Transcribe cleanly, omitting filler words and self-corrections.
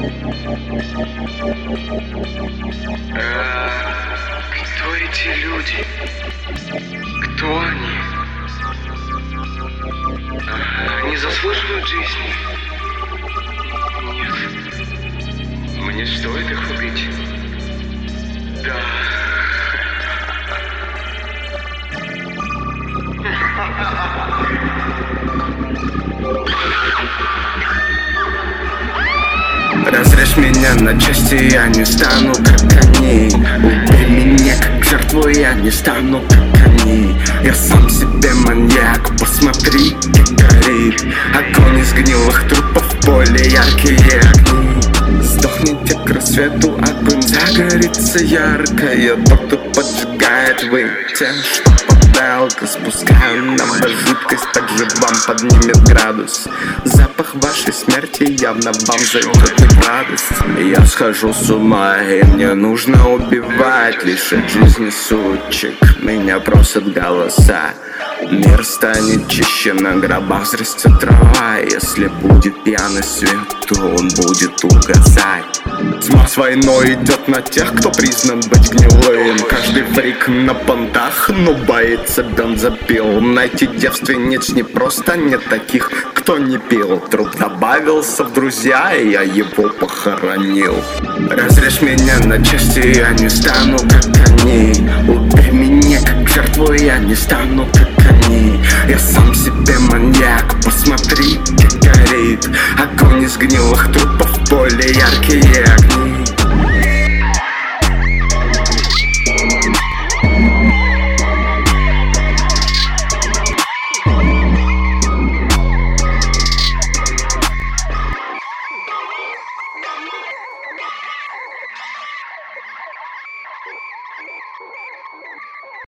Кто эти люди? Кто они? Они заслуживают жизни? Нет. Мне стоит их убить? Да. Разрежь меня на части, я не стану как они. Убей меня как жертву, я не стану как они. Я сам себе маньяк, посмотри, как горит огонь из гнилых трупов, в поле яркие огни. Сдохните к рассвету, огонь загорится ярко. Я тот, кто поджигает, вы те, что подалка. Спускаю на вас жидкость, так же вам поднимет градус. Запах вашей смерти явно вам зайдет не в радость. Я схожу с ума, и мне нужно убивать. Лишить жизни сучек, меня просят голоса. Мир станет чище, на гробах взрастет трава. Если будет пьяный свет, то он будет угасать. Тьма с войной идет на тех, кто признан быть гнилым. Каждый фрик на понтах, но боится бензопил. Найти девственниц не просто, нет таких, кто не пил. Труп добавился в друзья, и я его похоронил. Разрежь меня на части, я не стану как они. Убей меня как жертву, я не стану как они. Я сам себе маньяк, посмотри, как горит огонь из гнилых трупов, в поле яркие огни.